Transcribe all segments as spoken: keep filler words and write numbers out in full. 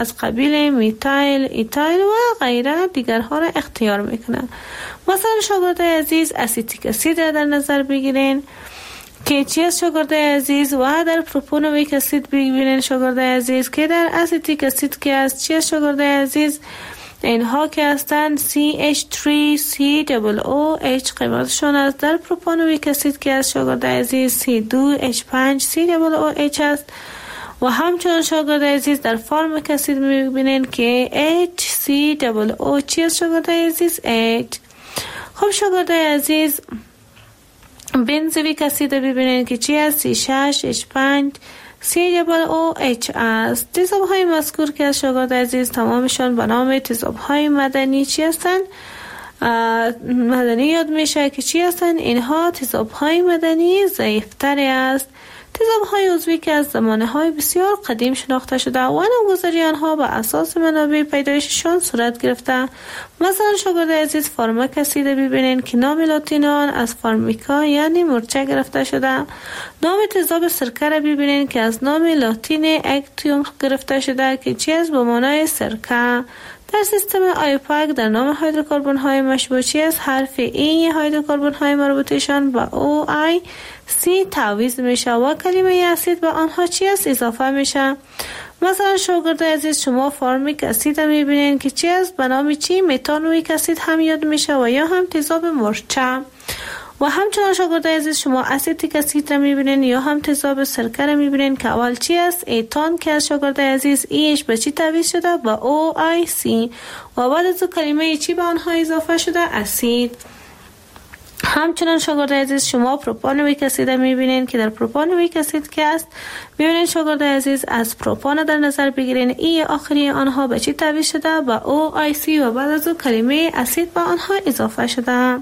از قبیل میتایل، ایتایل و غیره دیگرها را اختیار میکنند. مثلا شاگردای عزیز اسیتیک اسید را در نظر بگیرین که چی از شاگردای عزیز، و در پروپانویک اسید بگیرین شاگردای عزیز که در اسیتیک اسید که از چی از شاگردای عزیز اینها که هستند سی اچ سه سی او او اچ قیمتشون است. در پروپانویک اسید که از شاگردای عزیز سی دو اچ پنج سی او او اچ است. و همچنان شاگردای عزیز در فارمیک اسید میبینین که اچ سی او او چی از شاگردای عزیز H. خب شاگردای عزیز بنزویک اسید ببینین که چی از سی شش اچ پنج سی او او اچ است. تیزاب های مذکور که از شاگرد عزیز تمامشان به نام تیزاب های مدنی چی هستند؟ مدنی یاد میشه که چی هستند؟ اینها تیزاب های مدنی ضعیفتری است. تیزاب های عضوی که از زمانه های بسیار قدیم شناخته شده و نامگذاری آنها به اساس منابع پیدایششان صورت گرفته. مثلا شاگرد عزیز فارماک اسید ببینین که نام لاتین آن از فارمیکا یعنی مرچه گرفته شده. نام تیزاب سرکه را ببینین که از نام لاتین اکتیوم گرفته شده که چی است؟ به معنای سرکه. در سیستم آیوپاک در نام هیدروکربن های مشبوع چی است؟ حرف ای هیدروکربن های مربوطشان به او آی سی تعویض میشه و کلمه اسید به آنها چی است؟ اضافه میشه. مثلا شاگرد عزیز شما فارمیک اسید هم میبینین که چی است؟ به نام چی؟ متانویک اسید هم یاد میشه و یا هم تیزاب مرچه. و همچنان شاگرد عزیز شما اسیتیک اسید را میبینین یا هم تیزاب سرکه را میبینین که اول چی است؟ ایتان که از شاگرد عزیز ایش به چی تعویض شده؟ با او آی سی و بعد از کلمه چی به آنها اضافه شده؟ اسید. همچنان شاگرد عزیز شما پروپانویک اسید میبینین که در پروپانویک اسید که است میبینین شاگرد عزیز از پروپان در نظر بگیرین ای آخری آنها به چی تعویض شده؟ با او آی سی و بعد از کلمه اسید به آنها اضافه شده.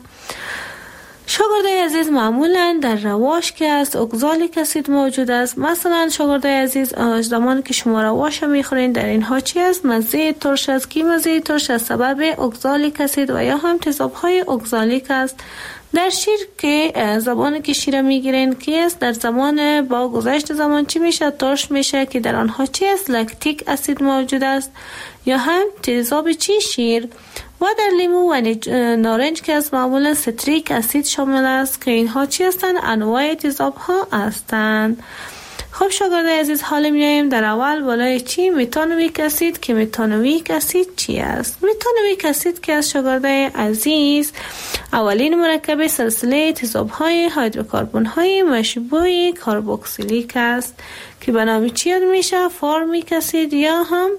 شاگردای عزیز معمولا در رواش که است اگزالیک اسید موجود است. مثلا شاگردای عزیز زمانی که شما رواش میخورین در اینها چی است؟ مزه ترش است که مزه ترش از سبب اگزالیک اسید و یا هم تیزاب های اگزالیک است. در شیر که زبانی که شیر میگیرین کی است؟ در زمان با گذشت زمان چی میشه؟ ترش میشه که در آنها چی است؟ لکتیک اسید موجود است یا هم تیزاب چی؟ شیر. و در لیمو و نارنج که از معمولا ستریک اسید شامل است که اینها چی هستند؟ انواع تیزاب ها هستند. خب شاگردای عزیز حالا میایم در اول بالای چی؟ متانویک اسید که متانویک اسید چی است؟ متانویک اسید که از شاگردای عزیز اولین مرکب سلسله تیزاب های هیدروکربن های مشبوع کربوکسیلیک است که به نام چی یاد میشه؟ فارمیک اسید یا هم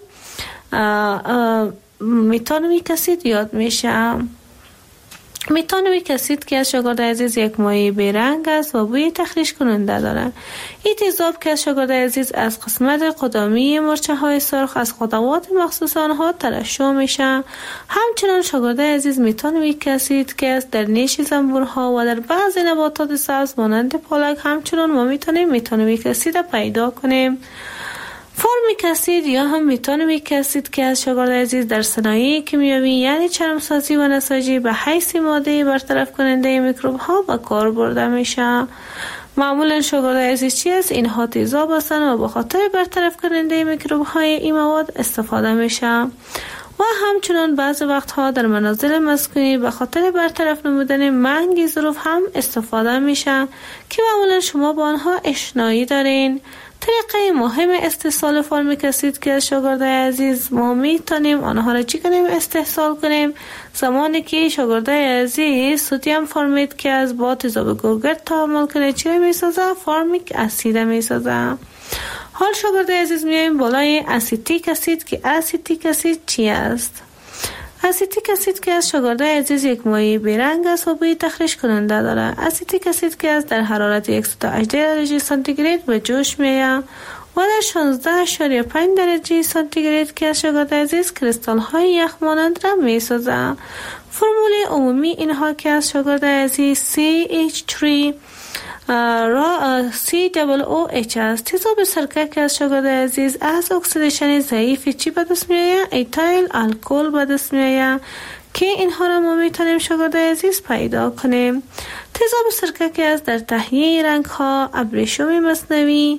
متانویک اسید یاد میشه. متانویک اسید که از شاگرد عزیز یک مایع بیرنگ است و بوی تخریش کننده دارد. این تیزاب که از شاگرد عزیز از قسمت قدامی مرچه های سرخ از خطوات مخصوص آنها ترشح میشه. همچنان شاگرد عزیز متانویک اسید که است در نیش زنبورها و در بعضی نباتات سبز مانند پالک همچنان ما میتونیم متانویک اسید پیدا کنیم. فارمیک اسید یا هم متانویک اسید که از شاگرد عزیز در صنایع کیمیایی یعنی چرمسازی و نساجی به حیث ماده برطرف کننده میکروب ها به کار برده میشه. معمولا شاگرد عزیز چی است؟ اینها تیزاب هستند و به خاطر برطرف کننده میکروب های این مواد استفاده میشه. و همچنان بعض وقتها در منازل مسکونی به خاطر برطرف نمودن منگ ظروف هم استفاده میشه که معمولا شما با آنها آشنایی دارین. طریقه مهم استحصال فارمیک اسید که از شاگردای عزیز ما میتونیم آنها را چی کنیم؟ استحصال کنیم. زمانی که شاگردای عزیز سدیم فارمیت که از با تیزاب گوگرد تعامل کنه چی میسازه؟ فارمیک اسید میسازه. حال شاگردای عزیز میایم بالای اسیتیک اسید که اسیتیک اسید چی است؟ اسیتیک اسید که از شاگردای عزیز یک مایع بیرنگ است و بوی تخریش کننده دارد. اسیتیک اسید که از در حرارت صد و هجده درجه سانتیگراد به جوش میآید و در شانزده اشاریه پنج درجه سانتیگراد که از شاگردای عزیز کریستال های یخ مانند را میسازد. فرمول عمومی اینها که از شاگردای عزیز سی اچ سه را سی او او اچ است. تیزاب سرکه که از شاگرد عزیز از اکسیدیشن ضعیف چی به دست میآید؟ ایتایل الکل به دست میآید که اینها را ما میتونیم شاگرد عزیز پیدا کنیم. تیزاب سرکه که از در تهیه رنگ ها ابریشم مصنوعی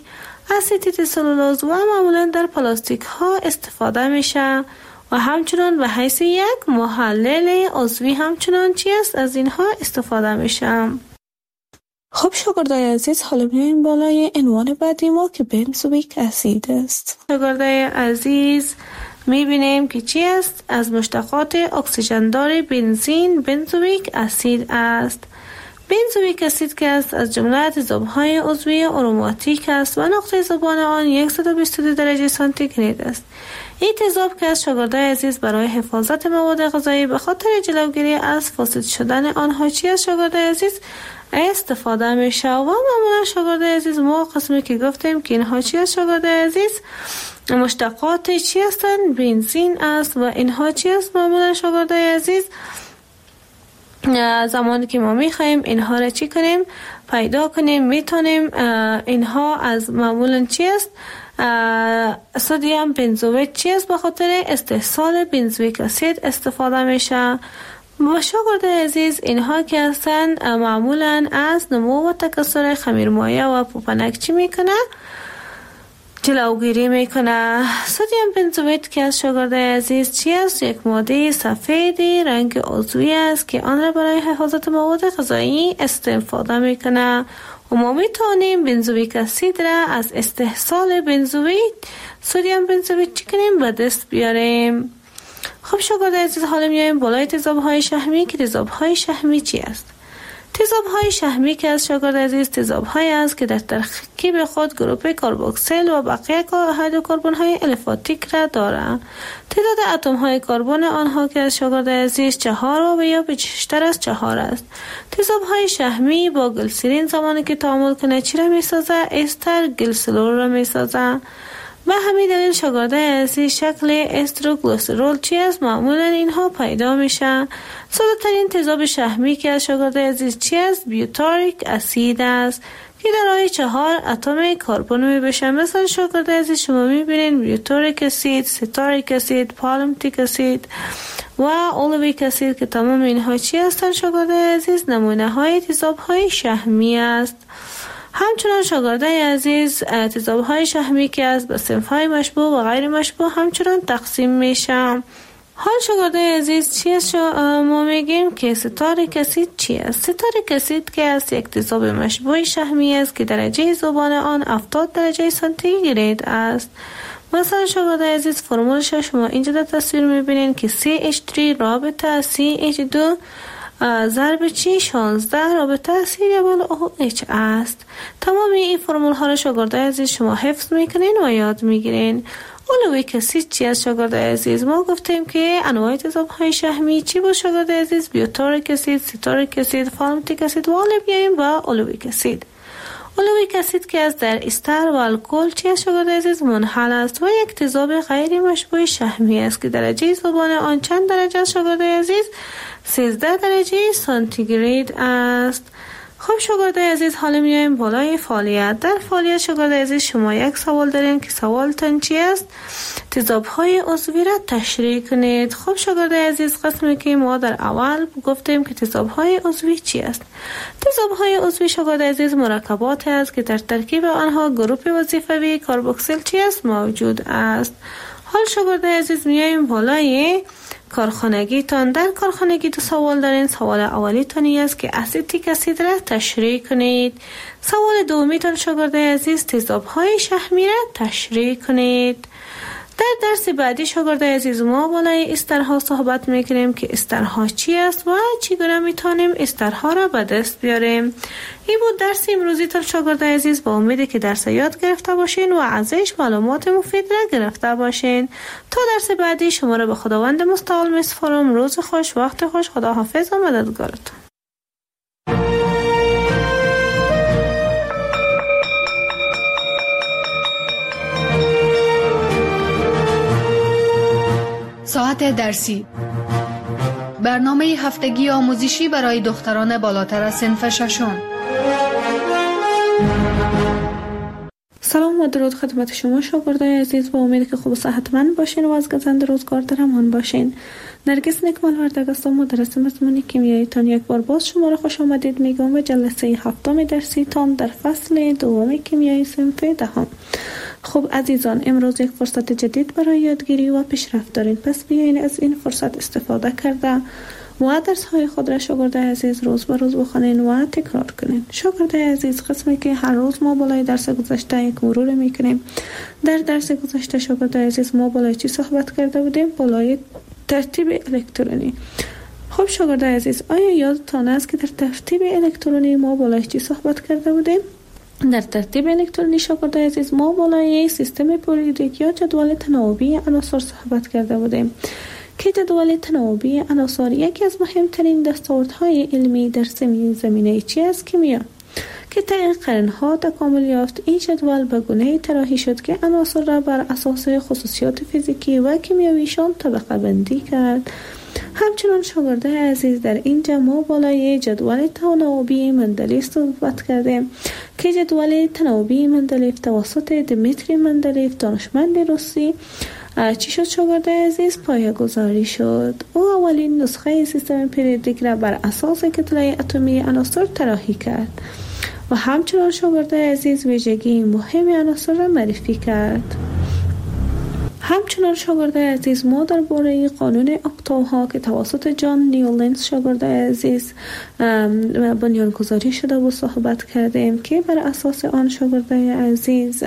اسیتیت سلولوز و معمولا در پلاستیک ها استفاده میشه و همچنان به حیث یک محلل عضوی همچنان چی است از اینها استفاده میشه. خب شاگردای عزیز، حالا میایم بالای عنوان بعدی ما که بنزوئیک اسید است. شاگردای عزیز میبینیم که چی است؟ از مشتقات اکسیژندار بنزین بنزوئیک اسید است. بنزوئیک اسید که است از جمله تضادهای عضوی آروماتیک است و نقطه ذوبان آن صد و بیست و دو درجه سانتیگراد است. این تضاد که از شاگردای عزیز برای حفاظت مواد غذایی به خاطر جلوگیری از فاسد شدن آنها چی از شاگردای عزیز استفاده میشه و معمولا شاگردای عزیز ما قسمی که گفتیم که اینها چی از شاگردای عزیز مشتقات چی هستند؟ بنزین است و اینها چی است معمولا شاگردای عزیز زمانی که ما میخوایم اینها را چی کنیم پیدا کنیم میتونیم اینها از معمولا چی است سدیم بنزوئیت چی است به خاطر استحصال بنزوئیک اسید استفاده میشه. و شاگردای عزیز اینها که هستند معمولا از نمو و تکثر خمیرمایه و پوپنک چی میکنه جلوگیری میکنه. سدیم بنزوئیت که از شاگردای عزیز چی است؟ یک ماده سفیدی رنگ عضوی است که آن را برای حفاظت مواد غذایی استفاده میکنه و ما میتونیم بنزوئیک اسید را از استحصال بنزوئیت سدیم بنزوئیت چی کنیم به دست بیاریم. خب شاگردای عزیز، حالا میایم بالای تضادهای شحمی که تضادهای شحمی چی است؟ تضادهای شحمی که از شاگردای عزیز تضادهایی است که در ترکیب خود گروپ کربوکسیل و بقیه هیدروکربن های الفاتیک را دارند. تعداد اتم های کربن آنها که از شاگردای عزیز چهار و یا بیشتر از چهار است. تضادهای شحمی با گلیسرین زمانی که تعامل کنه چی را میسازه؟ استر گلیسرول را میسازه. و همین دلیل شاگردای عزیز شکل استروگلیسرول چی است؟ معمولا اینها پیدا میشه. ساده ترین تضاد شحمی که از شاگردای عزیز چی است؟ بیوتاریک اسید است که دارای چهار اتم کربن می بشه. مثلا شاگردای عزیز شما میبینین بیوتاریک اسید، ستاریک اسید، پالمتیک اسید و اولویک اسید که تمام اینها چی هستند شاگردای عزیز؟ نمونه های تضادهای شحمی است. همچنان شاگردای عزیز تضادهای شحمی که از به صنف‌های مشبوه و غیر مشبوه همچنان تقسیم میشه. حال شاگردای عزیز چی است؟ ما میگیم که ستاریک اسید چی است؟ ستاریک اسید که از یک تضاد مشبوه شحمی است که درجه ذوبان آن هفتاد درجه سانتیگراد است. مثلا شاگردای عزیز فرمولش شما اینجا در تصویر میبینین که سی اچ سه رابطه سی اچ دو ضرب چی شانزده رابطه سی دبل او اچ است. تمام این فرمول ها را شاگردای عزیز شما حفظ میکنین و یاد میگیرین. اولویک اسید چی از شاگردای عزیز؟ ما گفتیم که انواع تضادهای شحمی چی بود شاگردای عزیز؟ بیوتاریک اسید، ستاریک اسید، پالمتیک اسید و حالا بیاییم با اولویک اسید. اولویک اسید که از در استر و الکل چی از شاگردای عزیز؟ منحل است و یک تضاد غیر مشبوه شحمی است که درجه ذوبان آن چند درجه است شاگردای عزیز؟ سیزده درجه سانتیگراد است. خب شاگردای عزیز، حالا میایم بالای فعالیت. در فعالیت شاگردای عزیز شما یک سوال دارین که سوالتان چی است؟ تضادهای عضوی را تشریح کنید. خب شاگردای عزیز، قسمی که ما در اول گفتیم که تضادهای عضوی چی است؟ تضادهای عضوی شاگردای عزیز مرکبات است که در ترکیب آنها گروپ وظیفوی کربوکسیل چی است؟ موجود است. حال شاگردای عزیز میایم بالای کارخانگی تان. در کارخانگی دو سوال دارین. سوال اولی تانی است که اسیتیک اسید را تشریح کنید. سوال دومی تان شاگردای عزیز تضادهای شحمی را تشریح کنید. در درس بعدی شاگردای عزیز ما بالای استرها صحبت میکنیم که استرها چی است و چگونه میتونیم استرها را به دست بیاریم. این بود درس امروزی تان شاگردای عزیز. با امیدی که درس یاد گرفته باشین و ازش معلومات مفید را گرفته باشین. تا درس بعدی شما را به خداوند مستعال میسپارم. روز خوش، وقت خوش، خدا حافظ و مددگارتون. ساعت درسی، برنامه هفتگی آموزشی برای دختران بالاتر از صنف ششم. سلام و درود خدمت شما شاگردای عزیز، با امید که خوب و صحتمند باشین و از گزند روزگار در امان باشین. نرگس نکمال وردگ هستم، مدرس مضمون کیمیایی. تان یک بار باز شما را خوش آمدید میگم به جلسه هفتم درسی تام در فصل دوم کیمیایی صنف دهم. خب عزیزان، امروز یک فرصت جدید برای یادگیری و پیشرفت دارین، پس بیاین از این فرصت استفاده کرده و درس های خود را شاگردای عزیز روز به روز بخونین و تکرار کنین. شاگردای عزیز، قسمی که هر روز ما بالای درس گذشته یک مرور میکنیم. در درس گذشته شاگردای عزیز ما بالای چی صحبت کرده بودیم؟ بالای ترتیب الکترونی. خب شاگردای عزیز، آیا یادتان است که در ترتیب الکترونی ما بالای چی صحبت کرده بودیم؟ در ترتیب الکترونی شاگردای عزیز ما بالای سیستم پریودیک یا جدول تناوبی عناصر صحبت کرده بودیم که جدول تناوبی عناصر یکی از مهمترین دستاوردهای علمی در زمینه چی است؟ کیمیا، که طی قرنها تکامل یافت. این جدول به گونه‌ای طراحی شد که عناصر را بر اساس خصوصیات فیزیکی و کیمیاییشان طبقه بندی کرد. همچنان شاگردای عزیز، در اینجا ما بالای جدول تناوبی مندلیف صحبت کردیم که جدول تناوبی مندلیف توسط دمیتری مندلیف دانشمند روسی چی شد شاگردای عزیز؟ پایه گذاری شد. او اولین نسخه سیستم پریودیک را بر اساس کتله اتمی عناصر طراحی کرد و همچنان شاگردای عزیز ویژگی مهم عناصر را معرفی کرد. همچنان شاگردای عزیز ما درباره قانون اکتاوها که توسط جان نیولنز شاگردای عزیز بنیانگذاری شده و صحبت کردیم که بر اساس آن شاگردای عزیز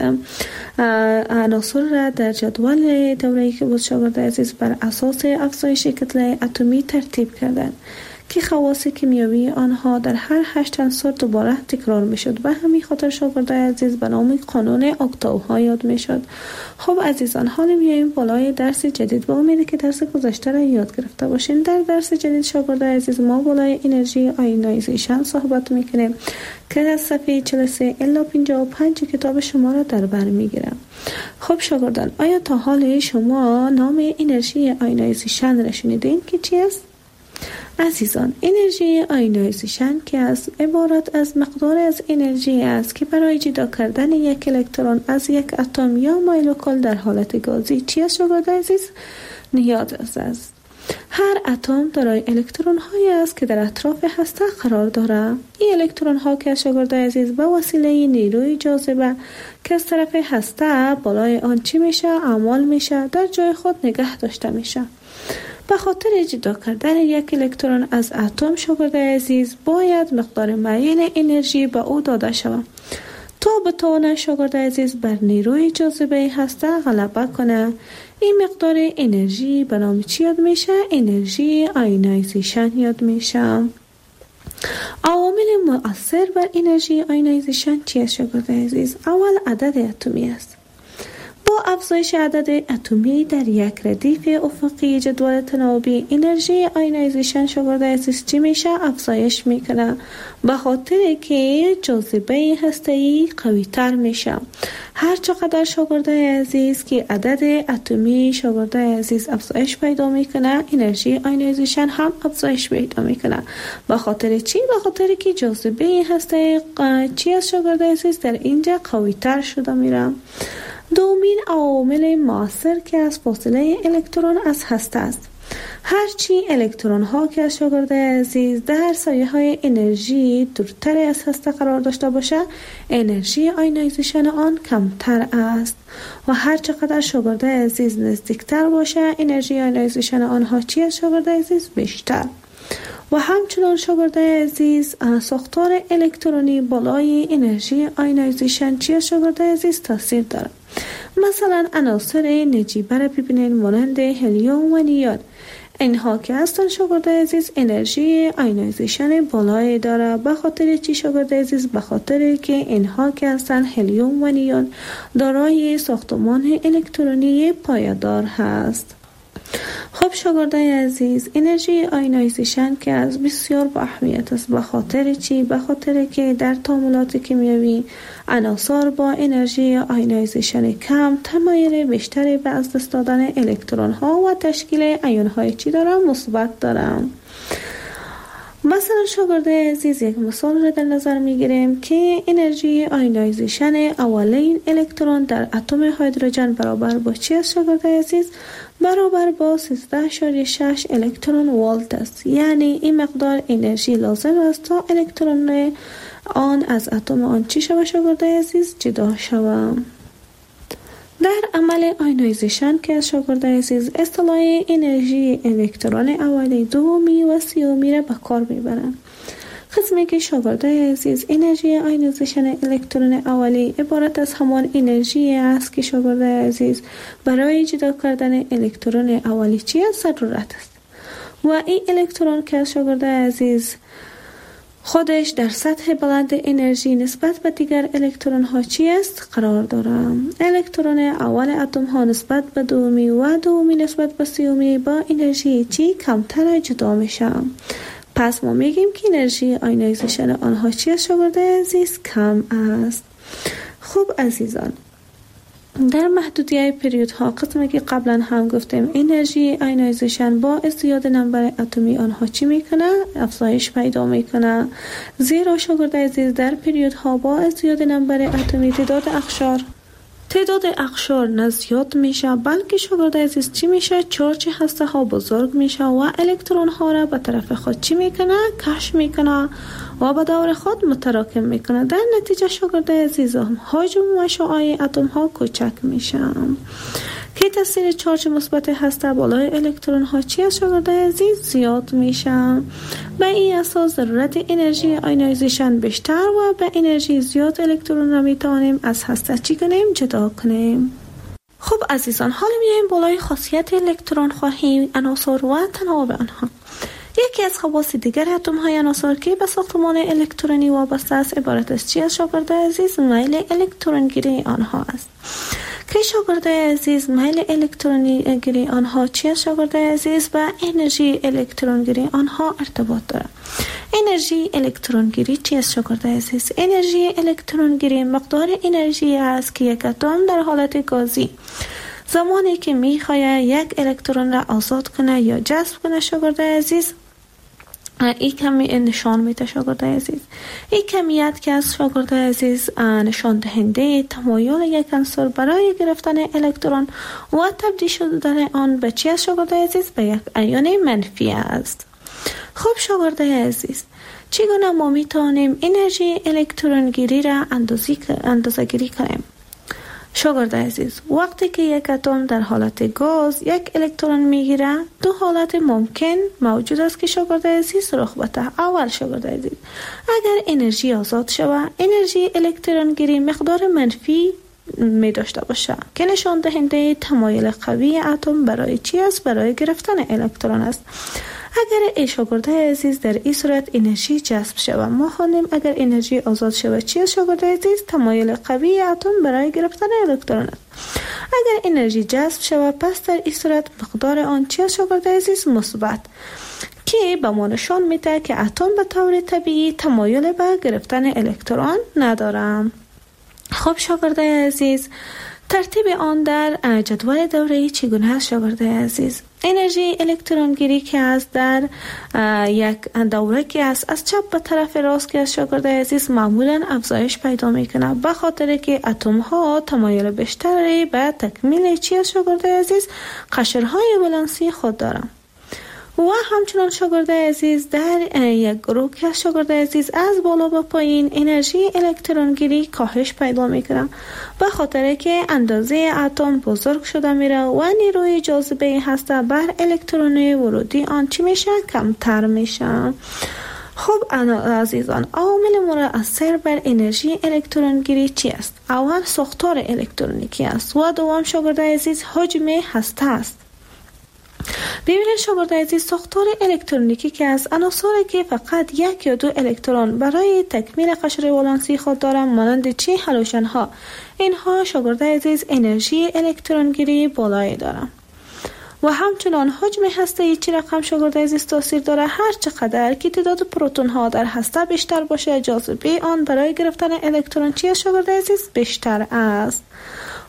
عناصر را در جدول دوره‌ای که بود شاگردای عزیز بر اساس افزایش کتله اتمی ترتیب کردند که خواص کیمیایی آنها در هر هشت عنصر دوباره تکرار می شد. به همین خاطر شاگردای عزیز به نام قانون اکتاوها یاد می شد. خب عزیزان، حالا میایم بالای درس جدید. با امید که درس گذشته را یاد گرفته باشین. در درس جدید شاگردای عزیز ما بالای انرژی آیونایزیشن صحبت میکنیم که از صفحه چهل و سه الی پنجاه و پنج کتاب شما را در بر میگیرم. خب شاگردان، آیا تا حال شما نام انرژی آیونایزیشن را شنیدین که چی است؟ عزیزان، انرژی آیونایزیشن که از عبارت از مقدار از انرژی است که برای جدا کردن یک الکترون از یک اتم یا مولکول در حالت گازی چی است شاگردای عزیز؟ نیاز است. هر اتم دارای الکترون هایی است که در اطراف هسته قرار دارد. این الکترون ها که شاگردای عزیز به وسیله نیروی جاذبه که از طرف هسته بالای آن چی میشه؟ اعمال میشه، در جای خود نگه داشته میشه. به خاطر جدا کردن یک الکترون از اتم شاگردای عزیز باید مقدار معین انرژی به او داده شود تا بتواند شاگردای عزیز بر نیروی جاذبه هسته غلبه کنه. این مقدار انرژی به نام چی یاد میشه؟ انرژی آیونایزیشن یاد میشه. عوامل مؤثر بر انرژی آیونایزیشن چی است شاگردای عزیز؟ اول عدد اتمی است. با افزایش عدد اتمی در یک ردیف افقی جدول تناوبی انرژی آیونایزیشن شاگردای عزیز چی میشه؟ افزایش میکنه، به خاطر که جاذبه هسته‌ای قوی تر میشه. هر چقدر شاگردای عزیز که عدد اتمی شاگردای عزیز افزایش پیدا میکنه، انرژی آیونایزیشن هم افزایش پیدا میکنه. به خاطر چی؟ به خاطر که جاذبه هسته چی از شاگردای عزیز در اینجا قوی تر شده میره. دومین عوامل مؤثر که از فاصله الکترون از هسته است. هرچی الکترون ها که از شاگردای عزیز در سایه های انرژی دورتر از هسته قرار داشته باشه، انرژی آیونایزیشن آن کمتر است و هر چقدر شاگردای عزیز نزدیکتر باشه، انرژی آیونایزیشن آنها چی از شاگردای عزیز؟ بیشتر. و همچنان شاگردای عزیز ساختار الکترونی بالای انرژی آیونایزیشن چی از شاگردای عزیز تاثیر داره. مثلا عناصر نجیبه را ببینید مانند هلیوم و نیون. اینها که هستن شاگردای عزیز انرژی آیونایزیشن بالایی داره. به خاطر چی شاگردای عزیز؟ به خاطر که اینها که هستن هلیوم و نیون دارای ساختمان الکترونی پایدار هست. خب شاگردای عزیز، انرژی آیونایزیشن که از بسیار با اهمیت است. به خاطر چی؟ به خاطر که در تعاملات کیمیایی عناصر با انرژی آیونایزیشن کم تمایل بیشتری به از دست دادن الکترون ها و تشکیل ایون های چی دارن؟ مثبت دارن. مثلا شاگرده عزیز یک مثال را در نظر میگیریم که انرژی آیونایزیشن اولین الکترون در اتم هیدروژن برابر با چی است شاگرده عزیز؟ برابر با سیزده اشاریه شش الکترون ولت است. یعنی این مقدار انرژی لازم است تا الکترون آن از اتم آن چی شود شاگرده عزیز؟ جدا شود. در عمل آیونایزیشن که از شاگرده عزیز اصطلاح انرژی الکترون اولی، دومی و سیومی را به کار میبرند. قسمی که شاگرده عزیز انرژی آیونایزیشن الکترون اولی عبارت از همان انرژی است که شاگرده عزیز برای جدا کردن الکترون اولی چی است؟ ضرورت است. و این الکترون که از شاگرده عزیز خودش در سطح بلند انرژی نسبت به دیگر الکترون ها چی است؟ قرار دارم. الکترون اول اتم ها نسبت به دومی و دومی نسبت به سیومی با انرژی چی؟ کمتر جدا میشه. پس ما میگیم که انرژی آیونایزیشن آنها چی است شاگرده عزیز؟ کم است. خوب عزیزان، در محدودیت پریودها قسمی که قبلا هم گفتیم انرژی آیونایزیشن با ازدیاد نمبر اتمی آنها چی میکنه؟ افزایش پیدا میکنه. زیرا شاگرده عزیز در پریودها با ازدیاد نمبر اتمی تعداد اقشار تعداد اقشار نه زیاد میشه، بلکه شاگرده عزیز چی میشه؟ چارج هسته ها بزرگ میشه و الکترون ها را به طرف خود چی میکنه؟ کش میکنه و به دور خود متراکم میکنه. در نتیجه شاگرده عزیزم حجم و شعاع اتم ها کوچک میشه که تاثیر چارج مثبت هسته بالای الکترون ها چی است شاگرده عزیز؟ زیاد میشه. به این اساس ضرورت انرژی آیونایزیشن بیشتر و به انرژی زیاد الکترون را میتوانیم از هسته چی کنیم؟ جدا کنیم. خب عزیزان، حالا میایم بالای خاصیت الکترون خواهیم، عناصر و تناوب آنها. یکی از خواص دیگر اتم های عناصر که به ساختمان الکترونی وابسته است عبارت از چی است شاگرده عزیز؟ میل الکترون گیری آنها است. که شاگرده عزیز میل الکترونی گیری آنها چی است شاگرده عزیز؟ و انرژی الکترون گیری آنها ارتباط دارد. انرژی الکترون گیری چی است شاگرده عزیز؟ انرژی الکترون گیری مقدار انرژی است که یک اتم در حالت گازی زمانی که میخواهد یک الکترون را آزاد کنه یا جذب کنه شاگرده عزیز این کمی نشان میده شاگرده عزیز. این کمیت که از شاگرده عزیز نشان دهنده تمایل یک عنصر برای گرفتن الکترون و تبدیل شدن آن به چی است شاگرده عزیز؟ به یک ایون منفی است. خب شاگرده عزیز، چگونه ما میتونیم انرژی الکترون گیری را اندازه گیری کنیم؟ شاگرده عزیز، وقتی که یک اتم در حالت گاز یک الکترون میگیره، دو حالت ممکن موجود است که شاگرده عزیز رخ بده. اول شاگرده عزیز، اگر انرژی آزاد شود، انرژی الکترون گیری مقدار منفی می داشته باشه که نشان دهنده تمایل قوی اتم برای چی است؟ برای گرفتن الکترون است. اگر ای شاگرده عزیز در این صورت انرژی جذب شود، ما خوانیم اگر انرژی آزاد شود چی است شاگرده عزیز؟ تمایل قوی اتم برای گرفتن الکترون است. اگر انرژی جذب شود، پس در این صورت مقدار آن چی است شاگرده عزیز؟ مثبت، که به ما نشان میده که اتم به طور طبیعی تمایل به گرفتن الکترون ندارد. خب شاگرده عزیز، ترتیب آن در جدول دوره‌ای چگونه است شاگرده عزیز؟ انرژی الکترون گیری که از در یک دوره که است از چپ به طرف راست که از شاگرده عزیز معمولا افزایش پیدا میکنه، به خاطر که اتم ها تمایل بیشتری به تکمیل چی از شاگرده عزیز؟ قشرهای ولانسی خود دارند. و همچنان شاگرده عزیز در یک گروه که شاگرده عزیز از بالا به پایین انرژی الکترون گیری کاهش پیدا میکنه، به خاطر که اندازه اتم بزرگ شده میره و نیروی جاذبه هسته بر الکترون ورودی آن چی میشه؟ کمتر میشه. خب عزیزان، عوامل مؤثر بر انرژی الکترون گیری چی است؟ اول ساختار الکترونیکی است و دوم شاگرده عزیز حجم هسته است. ببینید شاگرده عزیز، ساختار الکترونیکی که از عناصری که فقط یک یا دو الکترون برای تکمیل قشر ولانسی خود دارند مانند چی؟ هالوژن ها. اینها شاگرده عزیز انرژی الکترون گیری بالایی دارند. و همچنان حجم هسته چی رقم شاگرده عزیز تاثیر داره؟ هر چقدر که تعداد پروتون ها در هسته بیشتر باشه، جاذبه آن برای گرفتن الکترون چی شاگرده عزیز؟ بیشتر است.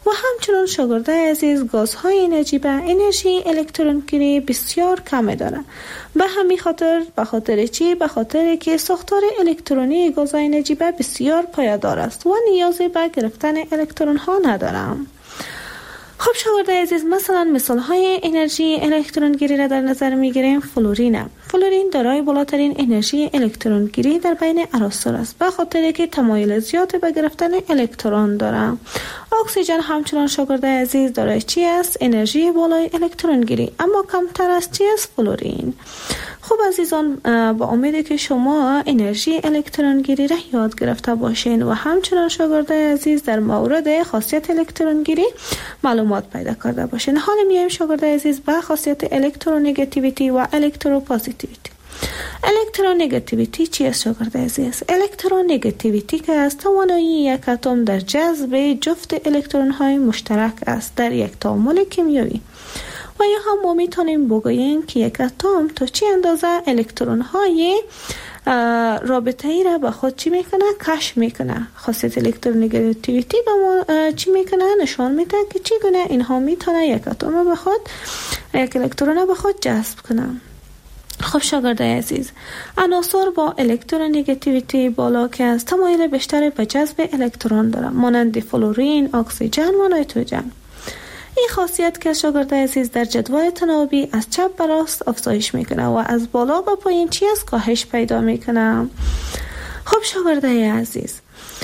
و همچنان شاگردای عزیز گازهای انرژی به انرژی الکترونگیری بسیار کم دارند. به همین خاطر به خاطر چی؟ به خاطر که ساختار الکترونی گازهای انرژی به بسیار پایدار است و نیازی به گرفتن الکترون ها ندارند. خب شاگردای عزیز، مثلا مثال های انرژی الکترونگیری را در نظر میگیریم. فلورین فلورین دارای بالاترین انرژی الکترونگیری در بین عناصر است به خاطر که تمایل زیاد به گرفتن الکترون دارد. اکسیژن همچنان شاگردای عزیز دارای چی است؟ انرژی بالای الکترونگیری، اما کمتر از چی است؟ فلورین. خب عزیزان، با امیدی که شما انرژی الکترونگیری را یاد گرفته باشین و همچنان شاگردای عزیز در مورد خاصیت الکترونگیری معلومات پیدا کرده باشین. حالا میایم شاگردای عزیز به خاصیت الکترونگاتیویتی و الکتروپوزیتیویتی. الکترونگاتیویتی چی است شاگردای عزیز؟ الکترونگاتیویتی که از توانایی یک اتم در جذب جفت الکترون های مشترک است در یک تعامل کیمیایی. و یا هم ما میتونیم بگوییم که یک اتم تا چی اندازه الکترون های رابطه ای را به خود چی میکنه؟ کشف میکنه. خاصیت الکترونگاتیویتی به ما چی میکنه؟ نشان میده که چگونه اینها میتونه یک اتم به خود یک الکترون به خود جذب کنه. خب شاگردای عزیز، عناصر با الکترونگاتیویتی بالا که از تمایل بیشتر به جذب الکترون دارن، مانند فلورین، اکسیژن و نیتروژن. این خاصیت که شاگردای عزیز در جدول تناوبی از چپ به راست افزایش میکنه و از بالا به پایین چی از کاهش پیدا میکنه. خب شاگردای عزیز،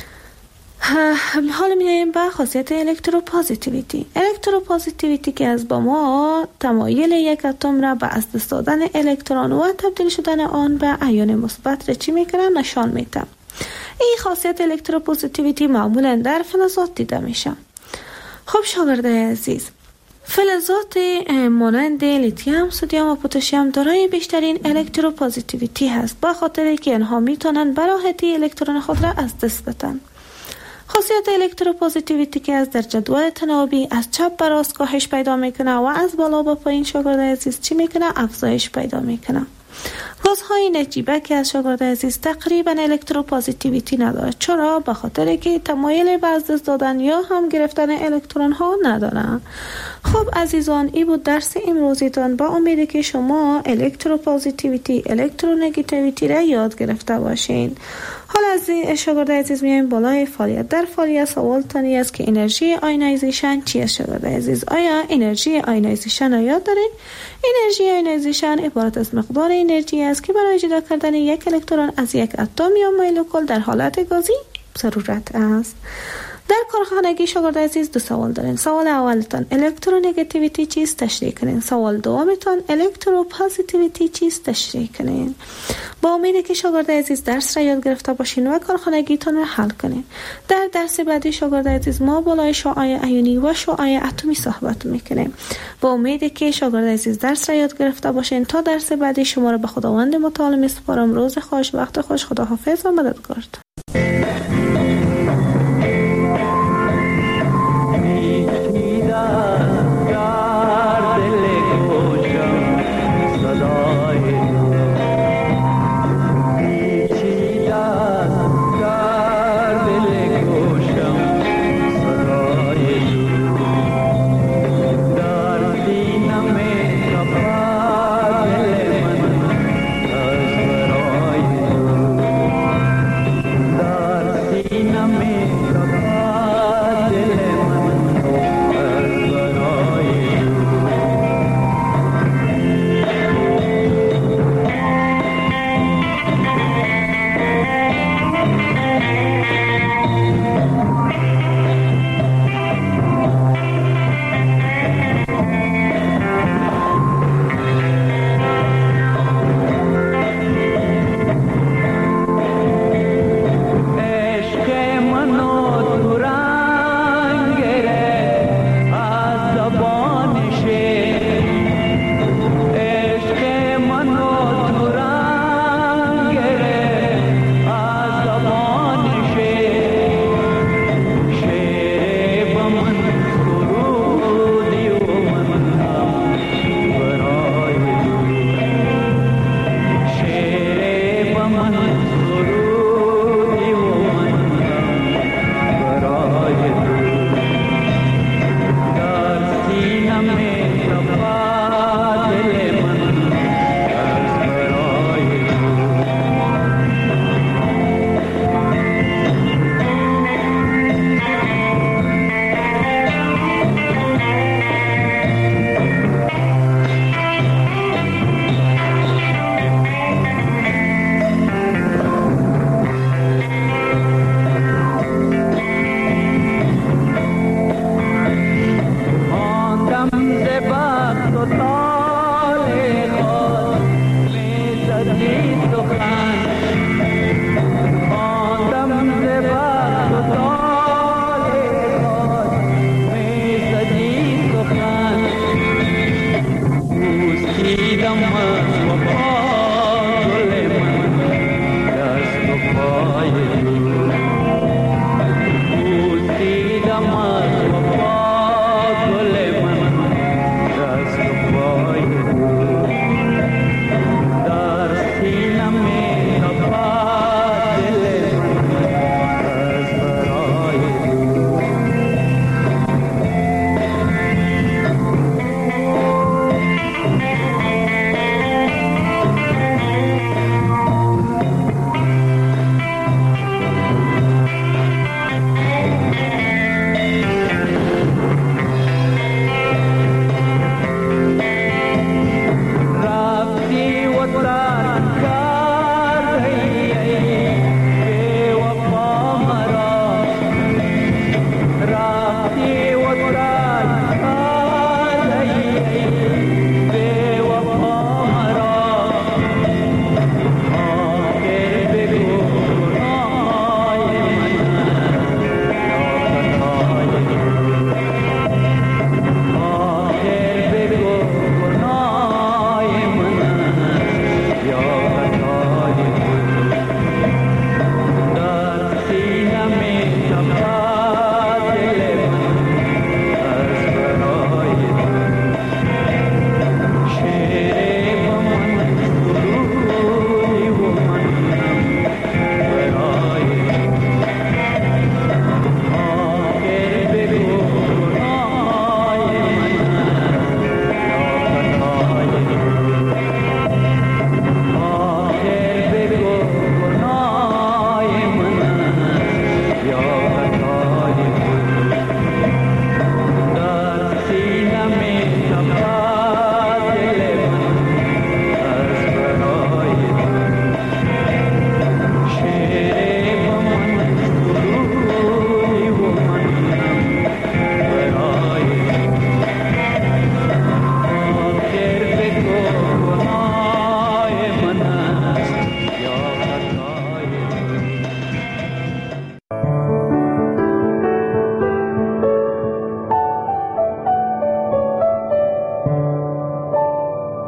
حالا میایم به خاصیت الکتروپوزیتیویتی. الکتروپوزیتیویتی که از با ما تمایل یک اتم را به از دست دادن الکترون و تبدیل شدن آن به ایون مثبت را چی میکنه؟ نشان میده. این خاصیت الکتروپوزیتیویتی معمولا در فلزات دیده میشه. خب شاگردای عزیز، فلزات مانند لیتیوم، سدیم و پتاسیم دارای بیشترین الکتروپوزیتیویتی هست به خاطر که آنها میتونن به راحتی الکترون خود را از دست بدن. خاصیت الکتروپوزیتیویتی که از در جدول تناوبی از چپ به راست کاهش پیدا میکنه و از بالا به پایین شاگردای عزیز چی میکنه؟ افزایش پیدا میکنه. گازهای نجیبه که از شاگردای عزیز تقریبا الکتروپوزیتیویتی نداره. چرا؟ به خاطر که تمایل به از دست دادن یا هم گرفتن الکترون ها ندارن. خب عزیزان، این بود درس امروزیتان. با امیدی که شما الکتروپوزیتیویتی، الکترونگاتیویتی را یاد گرفته باشین. حالا از شاگردای عزیز میایم بالای فعالیت. در فعالیت سوال تانی است که انرژی آیونایزیشن چی است شاگردای عزیز؟ آیا انرژی آیونایزیشن را یاد دارین؟ انرژی آیونایزیشن عبارت از مقدار انرژی است که برای جدا کردن یک الکترون از یک اتم یا مولکول در حالت گازی ضرورت است. در کارخانگی شاگردای عزیز دو سوال دارین. سوال اولتان الکترونگاتیویتی چیست؟ تشریح کنین. سوال دومتان الکتروپوزیتیویتی چیست؟ تشریح کنین. با امیدی که شاگردای عزیز درس را یاد گرفته باشین و کارخانگیتان را حل کنین. در درس بعدی شاگردای عزیز ما بالای شعاع ایونی و شعاع اتمی صحبت میکنیم. با امیدی که شاگردای عزیز درس را یاد گرفته باشین. تا درس بعدی شما را به خداوند متعال میسپارم. روز خوش، وقت خوش، خداحافظ و مددگار.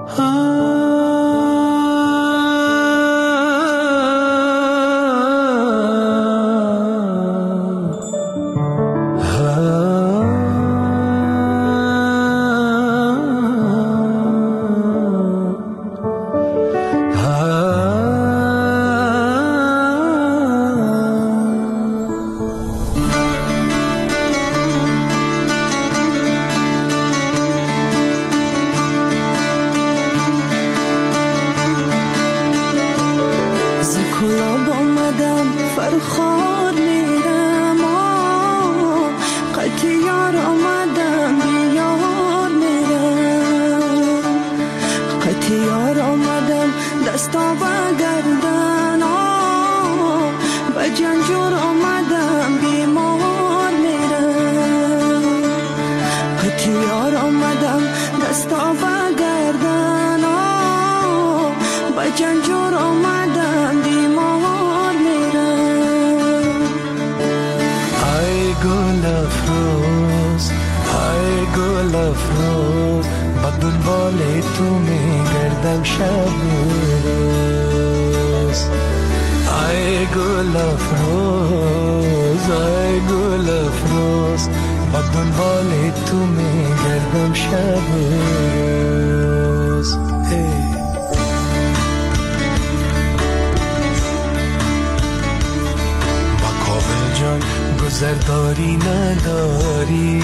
گذرداری نداری،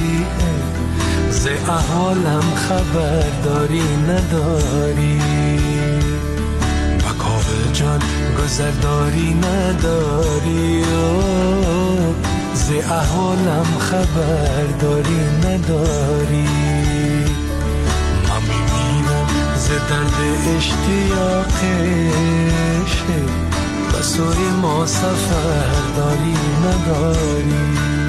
ز احوالم خبرداری نداری. بکاوه جان گذرداری نداری، ز احوالم خبرداری نداری. من میمیرم ز درد اشتیاقش، به سوی ما سفر داری نداری.